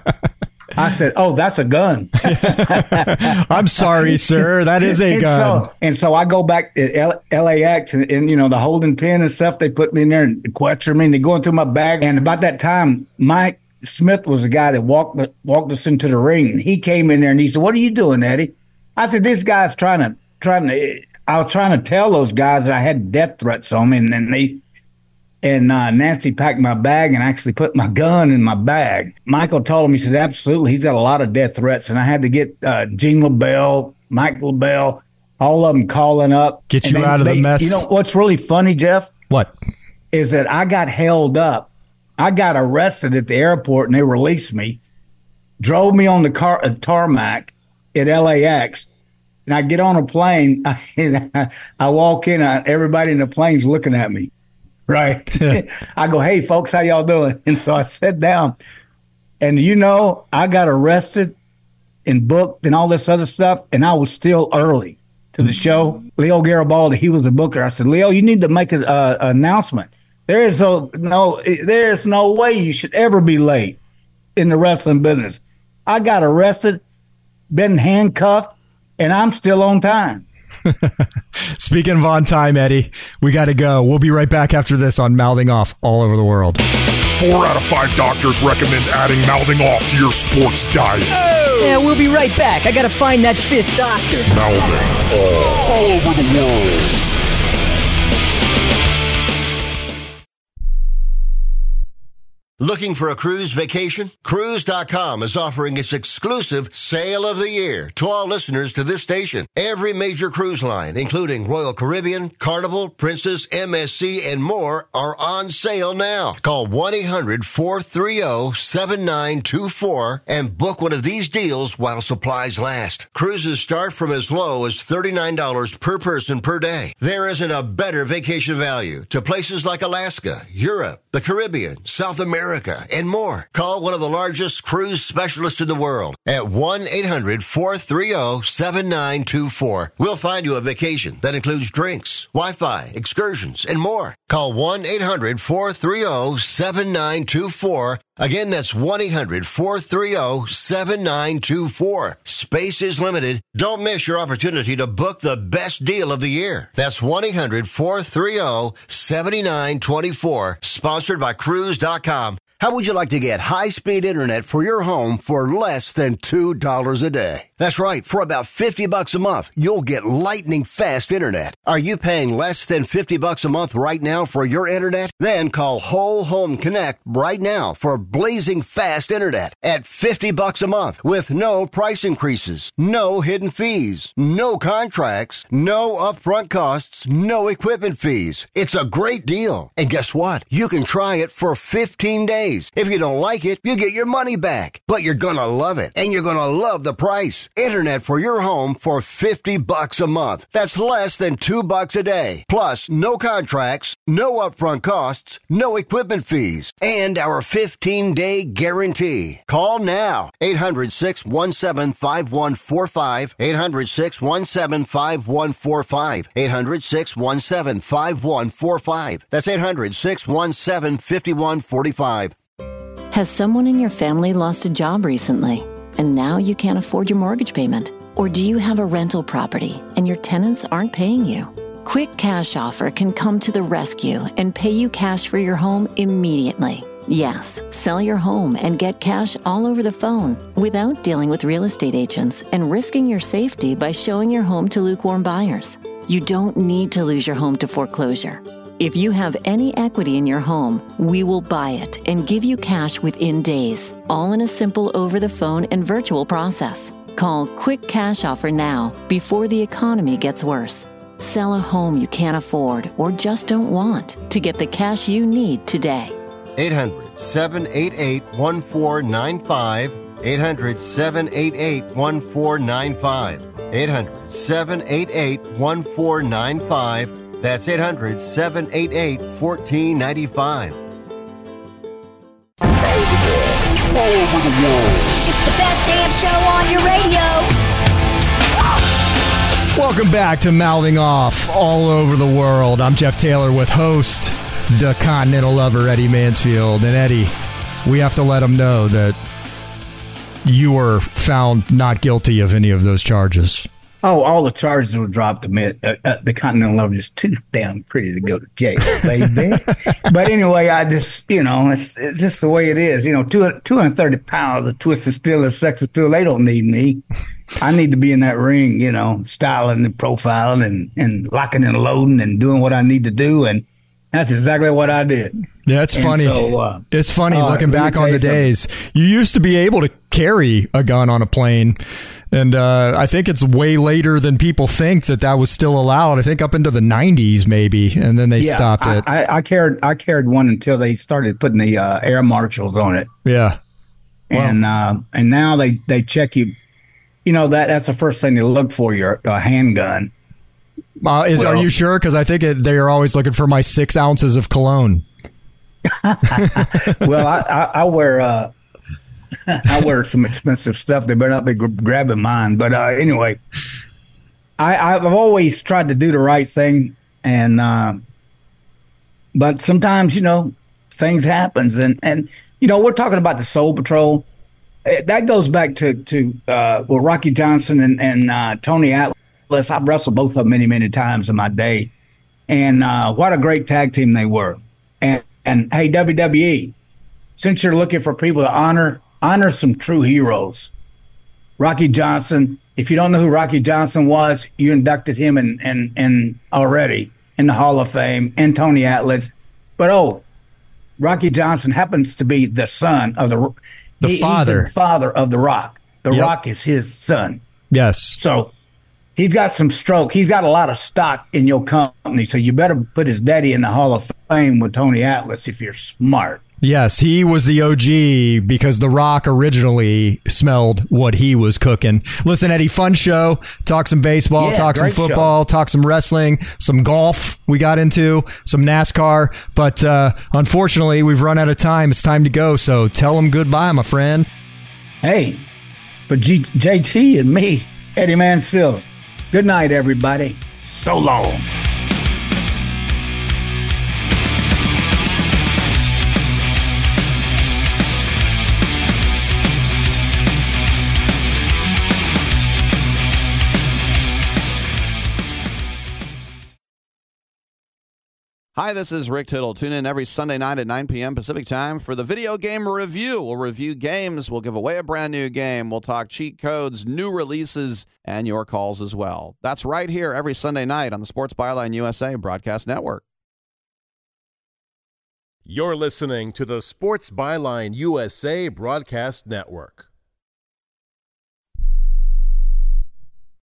I said, "Oh, that's a gun." I'm sorry, sir. That is a and gun. So, and so I go back to L- LAX and, and, you know, the holding pen and stuff, they put me in there and question me, and they're going through my bag. And about that time, Mike Smith was the guy that walked walked us into the ring. And he came in there and he said, "What are you doing, Eddie?" I said, "This guy's trying to, trying to, I was trying to tell those guys that I had death threats on me." And then they, And uh, Nancy packed my bag and actually put my gun in my bag. Michael told him, he said, absolutely, he's got a lot of death threats. And I had to get uh, Gene LaBelle, Mike LaBelle, all of them calling up. Get you they, out of they, the mess. You know what's really funny, Jeff? What? Is that I got held up. I got arrested at the airport and they released me, drove me on the car, uh, tarmac at L A X. And I get on a plane, and I, I walk in, uh, everybody in the plane's looking at me. Right. I go, "Hey, folks, how y'all doing?" And so I sat down, and, you know, I got arrested and booked and all this other stuff, and I was still early to the show. Leo Garibaldi, he was the booker. I said, "Leo, you need to make an uh, announcement. There is no, no, there is no way you should ever be late in the wrestling business." I got arrested, been handcuffed, and I'm still on time. Speaking of on time, Eddie, we got to go. We'll be right back after this on Mouthing Off all over the world. Four out of five doctors recommend adding Mouthing Off to your sports diet. Oh! Yeah, we'll be right back. I got to find that fifth doctor. Mouthing Off all over the world. Looking for a cruise vacation? Cruise dot com is offering its exclusive Sale of the Year to all listeners to this station. Every major cruise line, including Royal Caribbean, Carnival, Princess, M S C, and more, are on sale now. Call one eight hundred four three zero seven nine two four and book one of these deals while supplies last. Cruises start from as low as thirty-nine dollars per person per day. There isn't a better vacation value to places like Alaska, Europe, the Caribbean, South America, and more. Call one of the largest cruise specialists in the world at one eight hundred four three zero seven nine two four. We'll find you a vacation that includes drinks, Wi-Fi, excursions, and more. Call one eight hundred four three zero seven nine two four. Again, that's one eight hundred four three zero seven nine two four. Space is limited. Don't miss your opportunity to book the best deal of the year. That's one eight hundred four three zero seven nine two four. Sponsored by Cruise dot com. How would you like to get high-speed internet for your home for less than two dollars a day? That's right. For about fifty bucks a month, you'll get lightning-fast internet. Are you paying less than fifty bucks a month right now for your internet? Then call Whole Home Connect right now for blazing fast internet at fifty bucks a month with no price increases, no hidden fees, no contracts, no upfront costs, no equipment fees. It's a great deal. And guess what? You can try it for fifteen days. If you don't like it, you get your money back. But you're gonna love it, and you're gonna love the price. Internet for your home for fifty bucks a month. That's less than two bucks a day. Plus, no contracts, no upfront costs, no equipment fees, and our fifteen-day guarantee. Call now. eight hundred, six one seven, five one four five. eight hundred, six one seven, five one four five. eight hundred, six one seven, five one four five. That's eight hundred, six one seven, five one four five. Has someone in your family lost a job recently, and now you can't afford your mortgage payment? Or do you have a rental property and your tenants aren't paying you? Quick Cash Offer can come to the rescue and pay you cash for your home immediately. Yes, sell your home and get cash all over the phone without dealing with real estate agents and risking your safety by showing your home to lukewarm buyers. You don't need to lose your home to foreclosure. If you have any equity in your home, we will buy it and give you cash within days, all in a simple over-the-phone and virtual process. Call Quick Cash Offer now before the economy gets worse. Sell a home you can't afford or just don't want to get the cash you need today. eight hundred, seven eight eight, one four nine five. eight hundred, seven eight eight, one four nine five. eight hundred, seven eight eight, one four nine five. That's eight hundred, seven eight eight, one four nine five. All over the world. It's the best damn show on your radio. Welcome back to Mouthing Off all over the world. I'm Jeff Taylor with host, the Continental Lover, Eddie Mansfield. And Eddie, we have to let him know that you were found not guilty of any of those charges. Oh, all the charges were dropped. Amid, uh, uh, the Continental Lover is too damn pretty to go to jail, baby. But anyway, I just, you know, it's, it's just the way it is. You know, two, two hundred thirty pounds of Twisted Steel or Sex Appeal, they don't need me. I need to be in that ring, you know, styling and profiling and, and locking and loading and doing what I need to do. And that's exactly what I did. Yeah, it's and funny. So, uh, it's funny uh, looking back on the days. You used to be able to carry a gun on a plane. And uh, I think it's way later than people think that that was still allowed. I think up into the nineties maybe, and then they yeah, stopped I, it. I, I carried I carried one until they started putting the uh, air marshals on it. Yeah, and wow. uh, and now they, they check you. You know that that's the first thing they look for, your uh, handgun. Uh, is well, are you sure? Because I think it, they are always looking for my six ounces of cologne. Well, I, I, I wear. Uh, I wear some expensive stuff. They better not be gr- grabbing mine. But uh, anyway, I, I've always tried to do the right thing, and uh, but sometimes you know things happens, and and you know we're talking about the Soul Patrol. That goes back to to uh, well Rocky Johnson and and uh, Tony Atlas. I've wrestled both of them many many times in my day, and uh, what a great tag team they were. And and hey W W E, since you're looking for people to honor. Honor some true heroes. Rocky Johnson. If you don't know who Rocky Johnson was, you inducted him in, in, in already in the Hall of Fame, and Tony Atlas. But oh, Rocky Johnson happens to be the son of the the he, father he's the father of The Rock. The Yep. Rock is his son. Yes. So he's got some stroke. He's got a lot of stock in your company. So you better put his daddy in the Hall of Fame with Tony Atlas if you're smart. Yes, he was the O G because The Rock originally smelled what he was cooking. Listen, Eddie, fun show. Talk some baseball, Yeah, talk some great football, show. talk some wrestling, some golf we got into, some NASCAR. But uh, unfortunately, we've run out of time. It's time to go. So tell them goodbye, my friend. Hey, but G- J T and me, Eddie Mansfield, good night, everybody. So long. Hi, this is Rick Tittle. Tune in every Sunday night at nine p.m. Pacific time for the Video Game Review. We'll review games. We'll give away a brand new game. We'll talk cheat codes, new releases, and your calls as well. That's right here every Sunday night on the Sports Byline U S A Broadcast Network. You're listening to the Sports Byline U S A Broadcast Network.